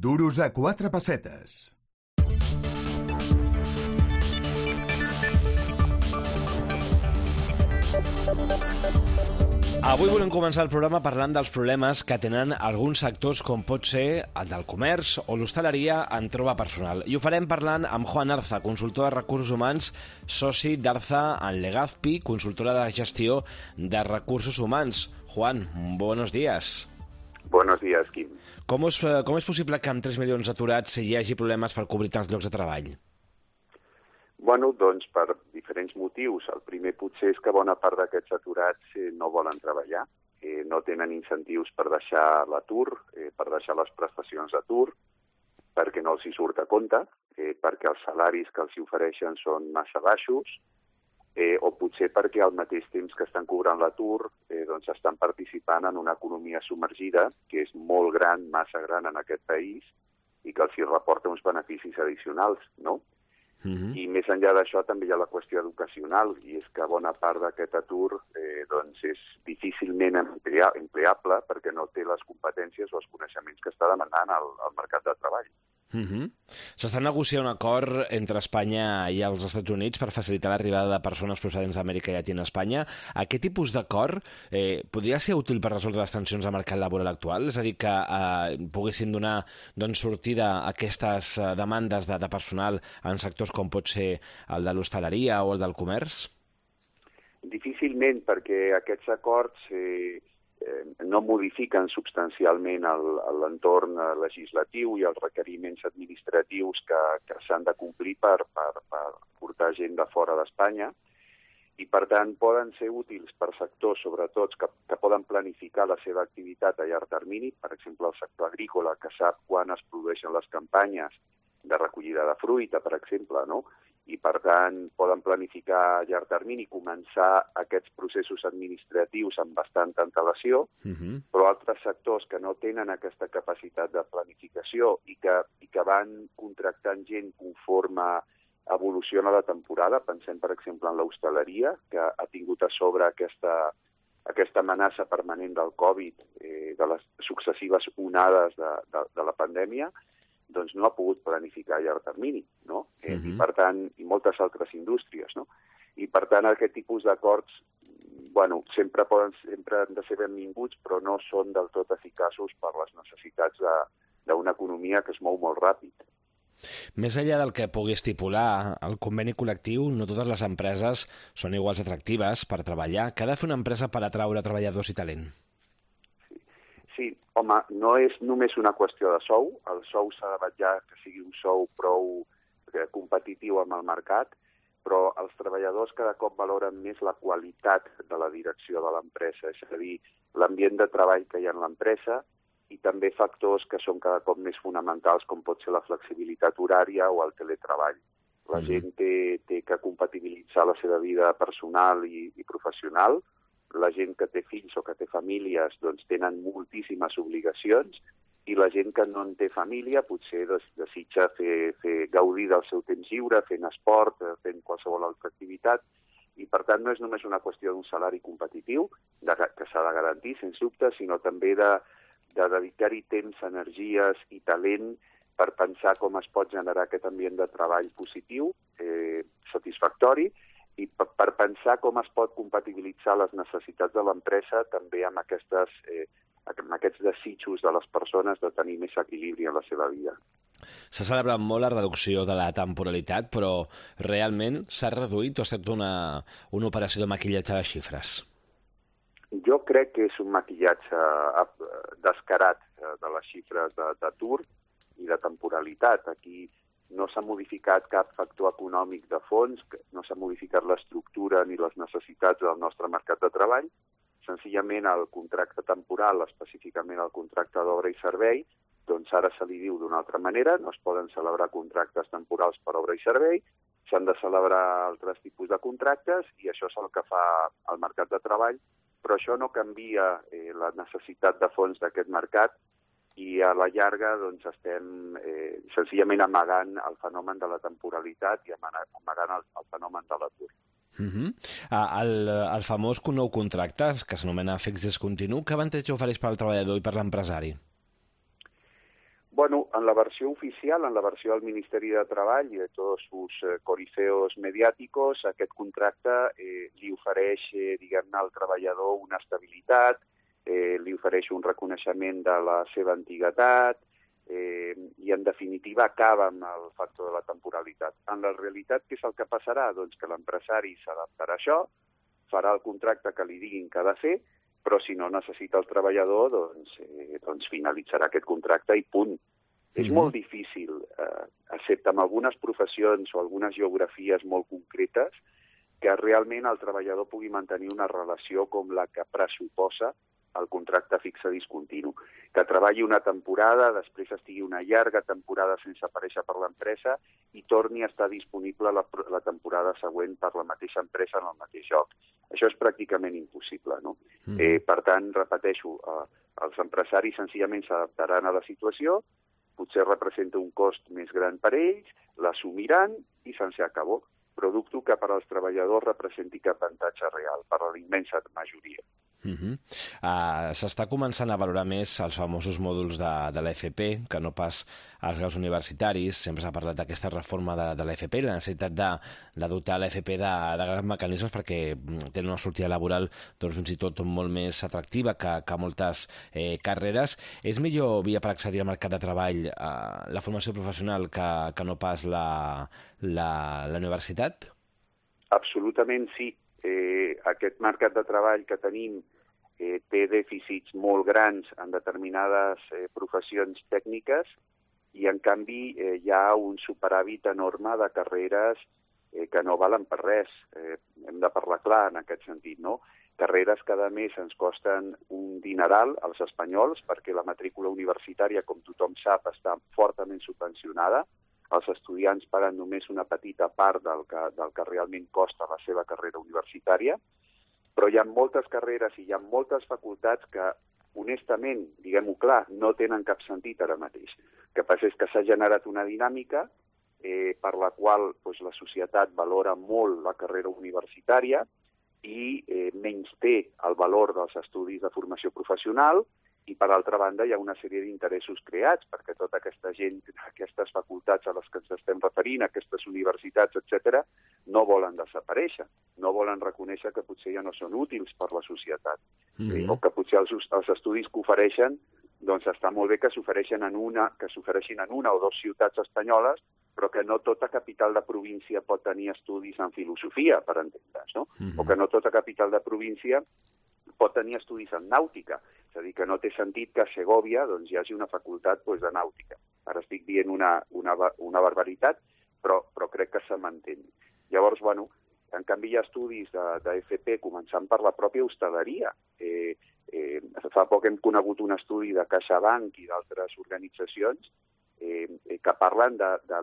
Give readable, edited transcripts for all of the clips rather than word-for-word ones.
Duros a 4 pessetes. Avui volem començar el programa parlant dels problemes que tenen alguns sectors com pot ser el del comerç o l'hostaleria en troba personal. I ho farem parlant amb Juan Arza, consultor de recursos humans, soci d'Arza en Legazpi, consultora de gestió de recursos humans. Juan, buenos días. Buenos días, Quim. Com és possible que amb 3 milions d'aturats hi hagi problemes per cobrir tants llocs de treball? Bueno, doncs per diferents motius. El primer potser és que bona part d'aquests aturats no volen treballar, no tenen incentius per deixar l'atur, per deixar les prestacions d'atur, perquè no els hi surt a compte, perquè els salaris que els hi ofereixen són massa baixos, o potser perquè al mateix temps que estan cobrant l'atur doncs estan participant en una economia submergida que és molt gran, massa gran en aquest país i que els hi reporta uns beneficis addicionals, no? I més enllà d'això també hi ha la qüestió educacional, i és que bona part d'aquest atur doncs és difícilment empleable perquè no té les competències o els coneixements que està demanant el mercat de treball. S'està negociant un acord entre Espanya i els Estats Units per facilitar l'arribada de persones procedents d'Amèrica Llatina a Espanya. Aquest tipus d'acord podria ser útil per resoldre les tensions al mercat laboral actual? És a dir, que poguessin donar sortida a aquestes demandes de personal en sectors com pot ser el de l'hostaleria o el del comerç? Difícilment, perquè aquests acords no modifiquen substancialment l'entorn legislatiu i els requeriments administratius que s'han de complir per portar gent de fora d'Espanya, i per tant poden ser útils per sectors, sobretot, que poden planificar la seva activitat a llarg termini, per exemple el sector agrícola, que sap quan es produeixen les campanyes de recollida de fruita, per exemple, no? I per tant poden planificar a llarg termini, començar aquests processos administratius amb bastanta antelació, però altres sectors que no tenen aquesta capacitat de planificació i que van contractant gent conforme evoluciona la temporada, pensem per exemple en l'hostaleria, que ha tingut a sobre aquesta amenaça permanent del Covid, de les successives onades de la pandèmia, doncs no ha pogut planificar a llarg termini, no? I per tant, i moltes altres indústries, no? I per tant, aquest tipus d'acords, bueno, sempre han de ser benvinguts, però no són del tot eficaços per les necessitats d'una economia que es mou molt ràpid. Més enllà del que pugui estipular el conveni col·lectiu, no totes les empreses són iguals atractives per treballar. Què ha de fer una empresa per atraure treballadors i talent? Sí, home, no és només una qüestió de sou. El sou s'ha de vetllar que sigui un sou prou competitiu amb el mercat, però els treballadors cada cop valoren més la qualitat de la direcció de l'empresa, és a dir, l'ambient de treball que hi ha en l'empresa i també factors que són cada cop més fonamentals, com pot ser la flexibilitat horària o el teletreball. La gent té que compatibilitzar la seva vida personal i professional. La gent que té fills o que té famílies doncs tenen moltíssimes obligacions, i la gent que no en té família potser desitja fer gaudir del seu temps lliure, fent esport, fent qualsevol altra activitat, i per tant no és només una qüestió d'un salari competitiu, que s'ha de garantir, sens dubte, sinó també de dedicar-hi temps, energies i talent per pensar com es pot generar aquest ambient de treball positiu, satisfactori, i per pensar com es pot compatibilitzar les necessitats de l'empresa també amb aquests desitjos de les persones de tenir més equilibri en la seva vida. S'ha celebrat molt la reducció de la temporalitat, però realment s'ha reduït o ha estat una operació de maquillatge de xifres? Jo crec que és un maquillatge descarat de les xifres d'atur i de temporalitat. Aquí no s'ha modificat cap factor econòmic de fons, no s'ha modificat l'estructura ni les necessitats del nostre mercat de treball. Senzillament el contracte temporal, específicament el contracte d'obra i servei, doncs ara se li diu d'una altra manera, no es poden celebrar contractes temporals per obra i servei, s'han de celebrar altres tipus de contractes i això és el que fa el mercat de treball, però això no canvia la necessitat de fons d'aquest mercat, i a la llarga doncs, estem senzillament amagant el fenomen de la temporalitat i amagant el fenomen de l'atur. El famós nou contracte, que s'anomena fix discontinu, què avantatge ofereix per al treballador i per l'empresari? Bueno, en la versió oficial, en la versió del Ministeri de Treball i de tots sus corifeos mediàticos, aquest contracte li ofereix, diguem-ne, al treballador una estabilitat, li ofereix un reconeixement de la seva antiguitat i, en definitiva, acaba amb el factor de la temporalitat. En la realitat, què és el que passarà? Doncs que l'empresari s'adaptarà a això, farà el contracte que li diguin que ha de fer, però si no necessita el treballador, doncs finalitzarà aquest contracte i punt. És molt difícil, excepte en algunes professions o algunes geografies molt concretes, que realment el treballador pugui mantenir una relació com la que pressuposa el contracte fixe discontinu. Que treballi una temporada, després estigui una llarga temporada sense aparèixer per l'empresa i torni a estar disponible la temporada següent per la mateixa empresa en el mateix lloc. Això és pràcticament impossible, no? Per tant, repeteixo, els empresaris senzillament s'adaptaran a la situació, potser representa un cost més gran per ells, l'assumiran i se'n acabó. Però dubto que per als treballadors representi cap avantatge real, per a la immensa majoria. S'està començant a valorar més els famosos mòduls de l'FP, que no pas als graus universitaris. Sempre s'ha parlat d'aquesta reforma de l'FP, la necessitat de dotar l'FP de grans mecanismes perquè tenen una sortida laboral fins i tot molt més atractiva que moltes carreres. És millor via per accedir al mercat de treball la formació professional que no pas la universitat? Absolutament sí. Aquest mercat de treball que tenim té dèficits molt grans en determinades professions tècniques i, en canvi, hi ha un superàvit enorme de carreres que no valen per res. Hem de parlar clar en aquest sentit, no? Carreres que, a més, ens costen un dineral als espanyols perquè la matrícula universitària, com tothom sap, està fortament subvencionada. Els estudiants paguen només una petita part del que realment costa la seva carrera universitària, però hi ha moltes carreres i hi ha moltes facultats que, honestament, diguem-ho clar, no tenen cap sentit ara mateix. El que passa és que s'ha generat una dinàmica per la qual la societat valora molt la carrera universitària i menysté el valor dels estudis de formació professional. I, per altra banda, hi ha una sèrie d'interessos creats, perquè tota aquesta gent, aquestes facultats a les que ens estem referint, aquestes universitats, etc., no volen desaparèixer, no volen reconèixer que potser ja no són útils per la societat, o que potser els estudis que ofereixen, doncs està molt bé que s'ofereixin en una o dues ciutats espanyoles, però que no tota capital de província pot tenir estudis en filosofia, per entendre's, no? O que no tota capital de província pot tenir estudis en nàutica. És a dir, que no té sentit que a Segòvia hi hagi una facultat de nàutica. Ara estic dient una barbaritat, però crec que se m'entén. Llavors, en canvi, hi ha estudis d'FP, començant per la pròpia hostaleria. Fa poc hem conegut un estudi de CaixaBank i d'altres organitzacions que parlen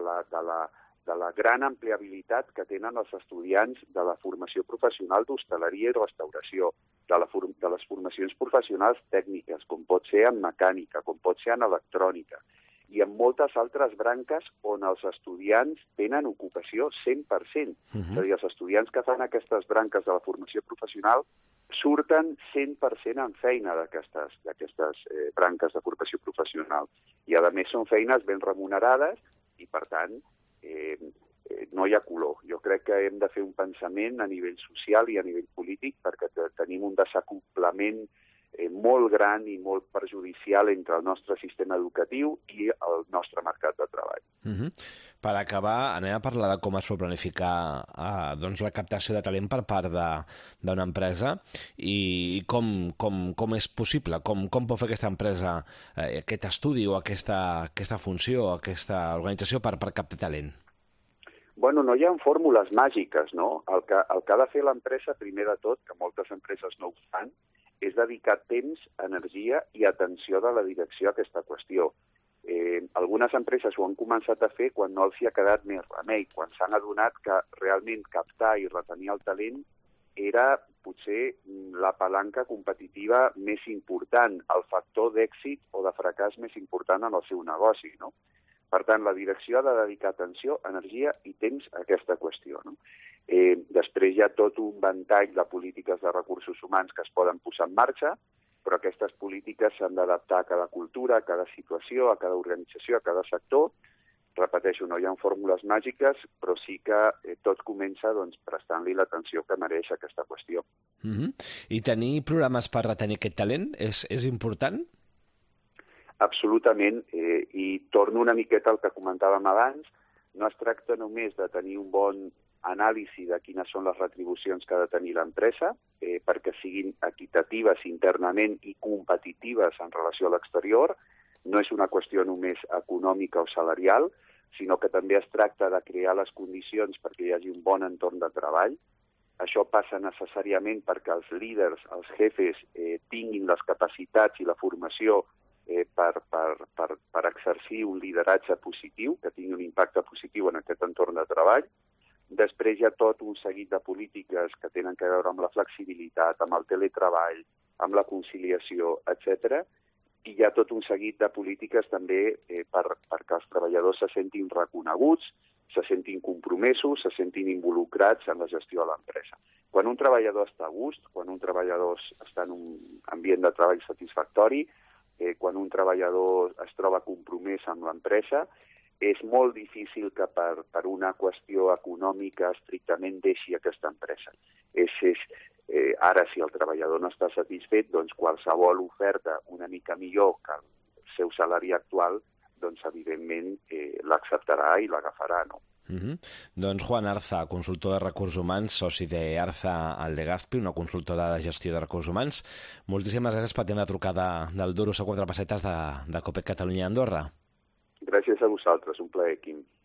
de la gran ampliabilitat que tenen els estudiants de la formació professional d'hostaleria i restauració, de les formacions professionals tècniques, com pot ser en mecànica, com pot ser en electrònica, i en moltes altres branques on els estudiants tenen ocupació 100%. És a dir, els estudiants que fan aquestes branques de la formació professional surten 100% en feina d'aquestes branques de formació professional. I, a més, són feines ben remunerades i, per tant, no hi ha color. Jo crec que hem de fer un pensament a nivell social i a nivell polític perquè tenim un desacoplament molt gran i molt perjudicial entre el nostre sistema educatiu i el nostre mercat de treball. Per acabar, anem a parlar de com es pot planificar la captació de talent per part d'una empresa i com és possible, com pot fer aquesta empresa aquest estudi o aquesta funció, aquesta organització per captar talent. Bueno, no hi ha fórmules màgiques, no? El que ha de fer l'empresa, primer de tot, que moltes empreses no ho fan, és dedicar temps, energia i atenció de la direcció a aquesta qüestió. Algunes empreses ho han començat a fer quan no els hi ha quedat més remei, quan s'han adonat que realment captar i retenir el talent era potser la palanca competitiva més important, el factor d'èxit o de fracàs més important en el seu negoci, no? Per tant, la direcció ha de dedicar atenció, energia i temps a aquesta qüestió, no? Després hi ha tot un ventall de polítiques de recursos humans que es poden posar en marxa però aquestes polítiques s'han d'adaptar a cada cultura, a cada situació, a cada organització, a cada sector. Repeteixo, no hi ha fórmules màgiques, però sí que tot comença prestant-li l'atenció que mereix aquesta qüestió. I tenir programes per retenir aquest talent és important? Absolutament, i torno una miqueta al que comentàvem abans. No es tracta només de tenir un bon anàlisi de quines són les retribucions que ha de tenir l'empresa, perquè siguin equitatives internament i competitives en relació a l'exterior. No és una qüestió només econòmica o salarial, sinó que també es tracta de crear les condicions perquè hi hagi un bon entorn de treball. Això passa necessàriament perquè els líders, els jefes, tinguin les capacitats i la formació per exercir un lideratge positiu, que tingui un impacte positiu en aquest entorn de treball. Després hi ha tot un seguit de polítiques que tenen a veure amb la flexibilitat, amb el teletreball, amb la conciliació, etc. I hi ha tot un seguit de polítiques també perquè els treballadors se sentin reconeguts, se sentin compromesos, se sentin involucrats en la gestió de l'empresa. Quan un treballador està a gust, quan un treballador està en un ambient de treball satisfactori, quan un treballador es troba compromès amb l'empresa, és molt difícil que per una qüestió econòmica estrictament deixi aquesta empresa. Ara, si el treballador no està satisfet, doncs qualsevol oferta una mica millor que el seu salari actual, doncs evidentment l'acceptarà i l'agafarà, no? Doncs Juan Arza, consultor de recursos humans, soci d'Arza al Legazpi, una consultora de gestió de recursos humans. Moltíssimes gràcies per tenir la trucada del Duros a 4 pessetes de Copec Catalunya i Andorra. Gràcies a vosaltres, un plaer, Quim.